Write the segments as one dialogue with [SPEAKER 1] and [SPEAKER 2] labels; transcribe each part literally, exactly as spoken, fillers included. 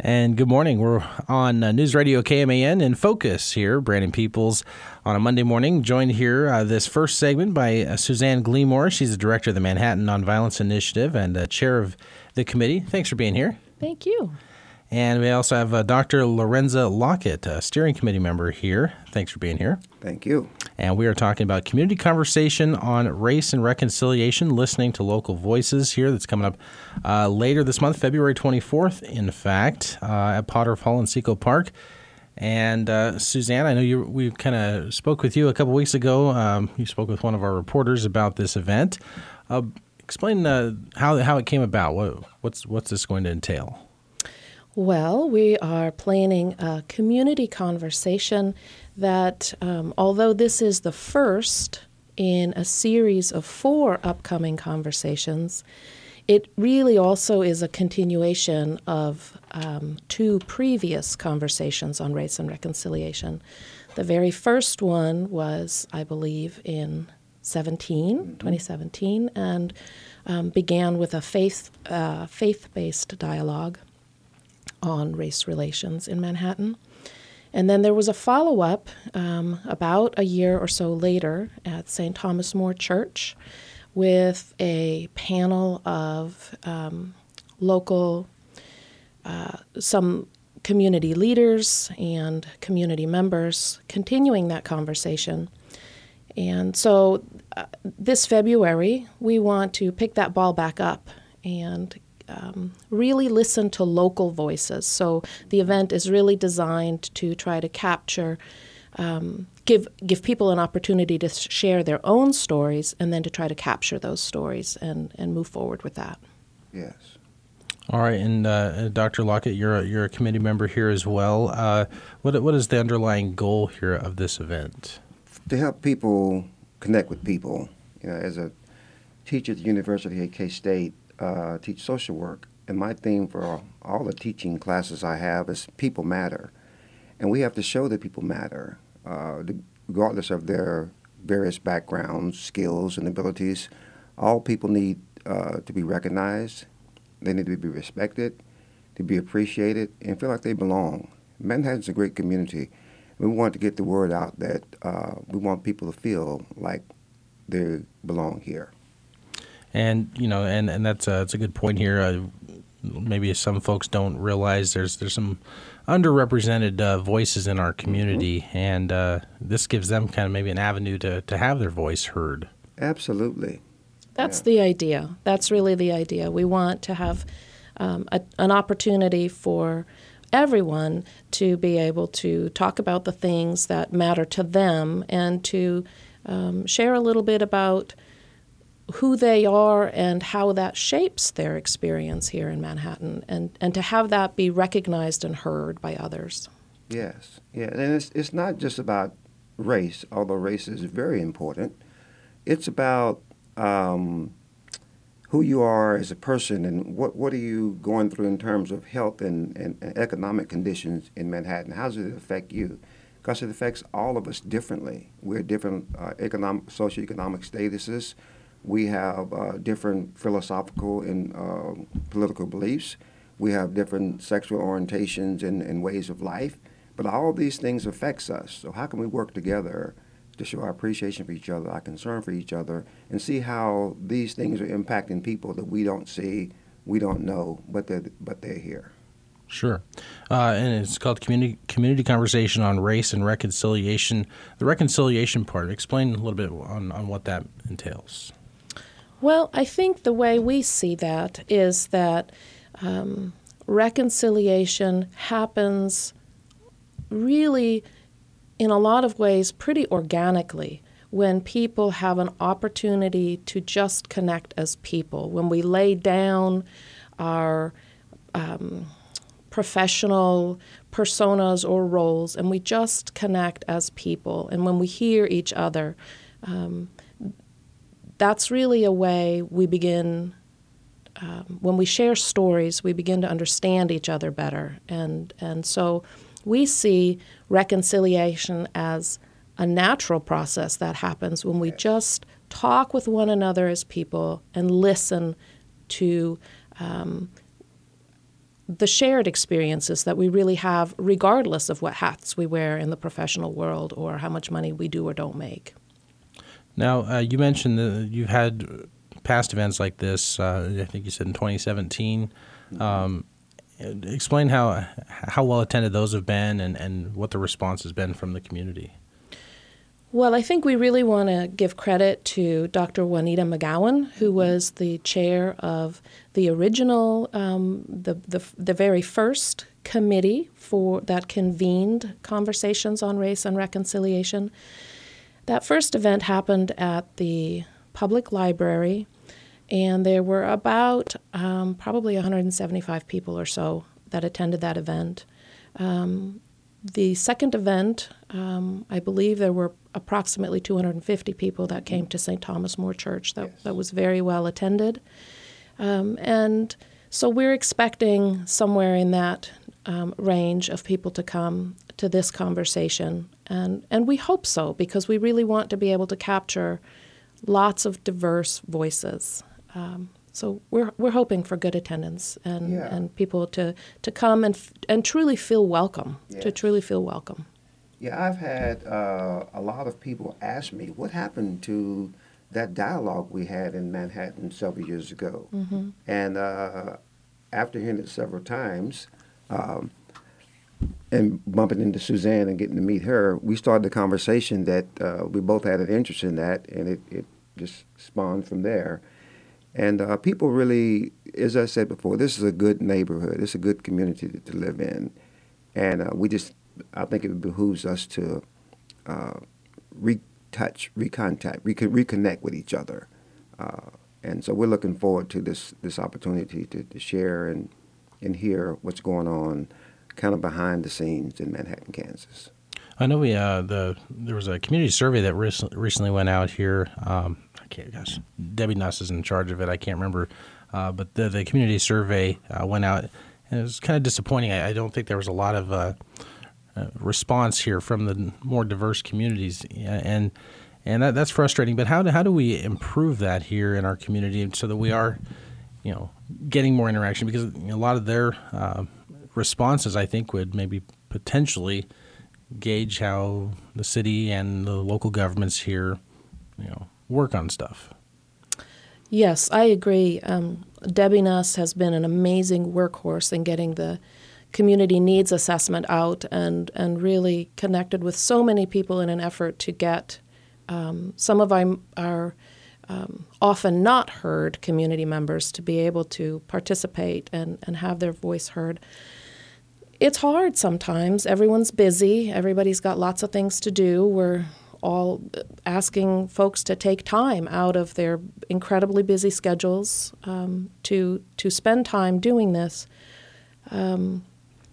[SPEAKER 1] And good morning. We're on uh, News Radio K M A N in Focus here. Brandon Peoples on a Monday morning, joined here uh, this first segment by uh, Suzanne Gleamore. She's the director of the Manhattan Nonviolence Initiative and uh, chair of the committee. Thanks for being here.
[SPEAKER 2] Thank you.
[SPEAKER 1] And we also have uh, Doctor Lorenza Lockett, a steering committee member here. Thanks for being here.
[SPEAKER 3] Thank you.
[SPEAKER 1] And we are talking about community conversation on race and reconciliation, listening to local voices here. That's coming up uh, later this month, February twenty-fourth, in fact, uh, at Potter Hall in Seco Park. And uh, Suzanne, I know you. we kind of spoke with you a couple weeks ago. Um, you spoke with one of our reporters about this event. Uh, explain uh, how how it came about. What, what's what's this going to entail?
[SPEAKER 2] Well, we are planning a community conversation that, um, although this is the first in a series of four upcoming conversations, it really also is a continuation of um, two previous conversations on race and reconciliation. The very first one was, I believe, in seventeen, mm-hmm. twenty seventeen, and um, began with a faith uh, faith-based dialogue on race relations in Manhattan. And then there was a follow-up um, about a year or so later at Saint Thomas More Church with a panel of um, local, uh, some community leaders and community members continuing that conversation. And so uh, this February, we want to pick that ball back up and Um, really listen to local voices. So the event is really designed to try to capture, um, give give people an opportunity to share their own stories, and then to try to capture those stories and, and move forward with that.
[SPEAKER 3] Yes.
[SPEAKER 1] All right, and uh, Doctor Lockett, you're a, you're a committee member here as well. Uh, what what is the underlying goal here of this event?
[SPEAKER 3] To help people connect with people. You know, as a teacher at the University at K-State, Uh, teach social work, and my theme for all, all the teaching classes I have is people matter, and we have to show that people matter, uh, regardless of their various backgrounds, skills, and abilities. All people need uh, to be recognized. They need to be respected, to be appreciated, and feel like they belong. Manhattan's a great community. We want to get the word out that uh, we want people to feel like they belong here.
[SPEAKER 1] And you know, and, and that's a, that's a good point here. Uh, maybe some folks don't realize there's there's some underrepresented uh, voices in our community, mm-hmm. and uh, this gives them kind of maybe an avenue to, to have their voice heard.
[SPEAKER 3] Absolutely.
[SPEAKER 2] That's
[SPEAKER 3] yeah.
[SPEAKER 2] the idea. That's really the idea. We want to have um, a, an opportunity for everyone to be able to talk about the things that matter to them and to um, share a little bit about who they are and how that shapes their experience here in Manhattan, and, and to have that be recognized and heard by others.
[SPEAKER 3] Yes, yeah, and it's it's not just about race, although race is very important. It's about um, who you are as a person and what, what are you going through in terms of health and, and, and economic conditions in Manhattan. How does it affect you? Because it affects all of us differently. We're different uh, economic, socioeconomic statuses. We have uh, different philosophical and uh, political beliefs. We have different sexual orientations and, and ways of life. But all of these things affects us. So how can we work together to show our appreciation for each other, our concern for each other, and see how these things are impacting people that we don't see, we don't know, but they're, but they're here.
[SPEAKER 1] Sure. Uh, and it's called Community Community Conversation on Race and Reconciliation. The reconciliation part, explain a little bit on, on what that entails.
[SPEAKER 2] Well, I think the way we see that is that um, reconciliation happens really, in a lot of ways, pretty organically when people have an opportunity to just connect as people, when we lay down our um, professional personas or roles and we just connect as people, and when we hear each other. Um, That's really a way we begin, um, when we share stories, we begin to understand each other better. And, and so we see reconciliation as a natural process that happens when we just talk with one another as people and listen to um, the shared experiences that we really have regardless of what hats we wear in the professional world or how much money we do or don't make.
[SPEAKER 1] Now, uh, you mentioned that you've had past events like this, uh, I think you said in twenty seventeen. Um, explain how how well attended those have been and, and what the response has been from the community.
[SPEAKER 2] Well, I think we really want to give credit to Doctor Juanita McGowan, who was the chair of the original, um, the, the the very first committee for that convened conversations on race and reconciliation. That first event happened at the public library, and there were about um, probably one hundred seventy-five people or so that attended that event. Um, the second event, um, I believe there were approximately two hundred fifty people that came to Saint Thomas More Church. That, yes. that was very well attended. Um, and so we're expecting somewhere in that um, range of people to come to this conversation. And, and we hope so, because we really want to be able to capture lots of diverse voices. Um, so we're we're hoping for good attendance and,
[SPEAKER 3] yeah.
[SPEAKER 2] and people to, to come and and truly feel welcome,
[SPEAKER 3] yes.
[SPEAKER 2] to truly feel welcome.
[SPEAKER 3] Yeah, I've had uh, a lot of people ask me, what happened to that dialogue we had in Manhattan several years ago?
[SPEAKER 2] Mm-hmm.
[SPEAKER 3] And uh, after hearing it several times, um, and bumping into Suzanne and getting to meet her, we started a conversation that uh, we both had an interest in that, and it, it just spawned from there. And uh, people really, as I said before, this is a good neighborhood. It's a good community to, to live in. And uh, we just, I think it behooves us to uh, retouch, recontact, re- reconnect with each other. Uh, and so we're looking forward to this this opportunity to, to share and, and hear what's going on kind of behind the scenes in Manhattan, Kansas.
[SPEAKER 1] I know we uh, the there was a community survey that rec- recently went out here. Um, I can't, gosh, Debbie Nuss is in charge of it. I can't remember, uh, but the the community survey uh, went out, and it was kind of disappointing. I, I don't think there was a lot of uh, uh, response here from the more diverse communities, and and that, that's frustrating. But how do how do we improve that here in our community so that we are, you know, getting more interaction? Because you know, a lot of their uh, responses, I think, would maybe potentially gauge how the city and the local governments here, you know, work on stuff.
[SPEAKER 2] Yes, I agree. Um, Debbie Nuss has been an amazing workhorse in getting the community needs assessment out and, and really connected with so many people in an effort to get um, some of our, our um, often not heard community members to be able to participate and, and have their voice heard. It's hard sometimes. Everyone's busy. Everybody's got lots of things to do. We're all asking folks to take time out of their incredibly busy schedules um, to to spend time doing this. Um,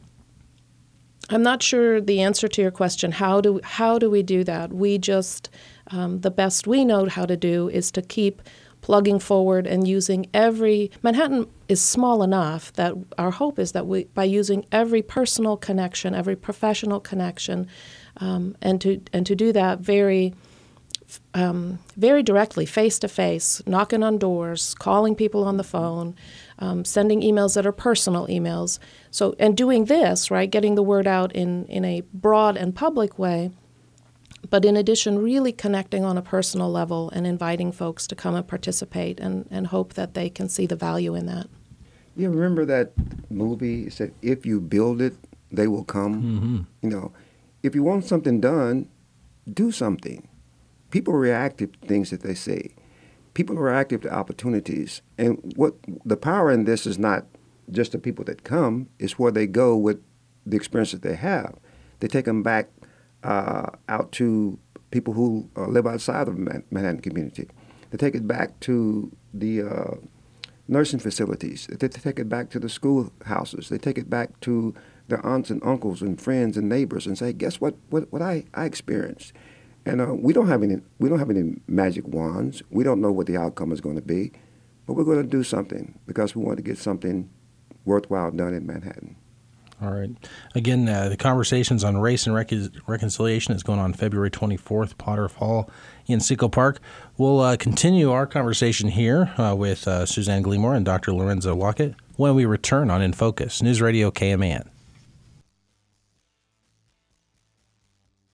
[SPEAKER 2] I'm not sure the answer to your question. How do how do we do that? We just um, the best we know how to do is to keep plugging forward and using every Manhattan is small enough that our hope is that we by using every personal connection, every professional connection, um, and to and to do that very um, very directly, face to face, knocking on doors, calling people on the phone, um, sending emails that are personal emails. So and doing this, right, getting the word out in in a broad and public way. But in addition, really connecting on a personal level and inviting folks to come and participate and, and hope that they can see the value in that.
[SPEAKER 3] You remember that movie? It said, if you build it, they will come.
[SPEAKER 1] Mm-hmm.
[SPEAKER 3] You know, if you want something done, do something. People react to things that they say. People are reactive to opportunities. And what the power in this is not just the people that come, it's where they go with the experience that they have. They take them back Uh, out to people who uh, live outside of the Man- Manhattan community. They take it back to the uh, nursing facilities. They take it back to the schoolhouses. They take it back to their aunts and uncles and friends and neighbors and say, guess what? What, what I, I experienced. And uh, we don't have any we don't have any magic wands. We don't know what the outcome is going to be, but we're going to do something because we want to get something worthwhile done in Manhattan.
[SPEAKER 1] All right. Again, uh, the Conversations on Race and Rec- Reconciliation is going on February twenty-fourth, Potter Hall in Seco Park. We'll uh, continue our conversation here uh, with uh, Suzanne Gleemore and Doctor Lorenzo Lockett when we return on In Focus, News Radio K M A N.